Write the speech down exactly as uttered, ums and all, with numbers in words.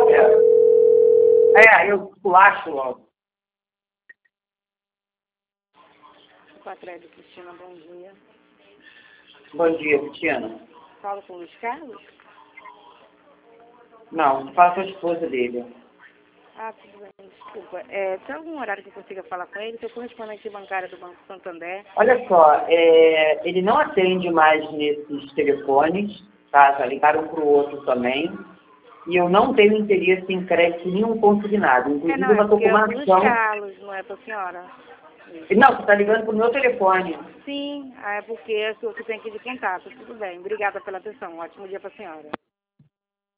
É, é eu pulacho logo. Quatrélio Cristina, bom dia. Bom dia, Cristina. Falo com o Luiz Carlos? Não, fala com a esposa dele. Ah, tudo bem, desculpa. É, tem algum horário que eu consiga falar com ele? Sou correspondente bancária do Banco Santander. Olha só, é, ele não atende mais nesses telefones, tá? Já ligaram para o outro também. E eu não tenho interesse em crédito nenhum consignado. Inclusive, É, não, eu é já estou porque com é uma o Luiz ação. Carlos, não é para a senhora. Não, você está ligando para o meu telefone. Sim, é porque é o que tem aqui de contato. Tudo bem, obrigada pela atenção. Um ótimo dia para a senhora.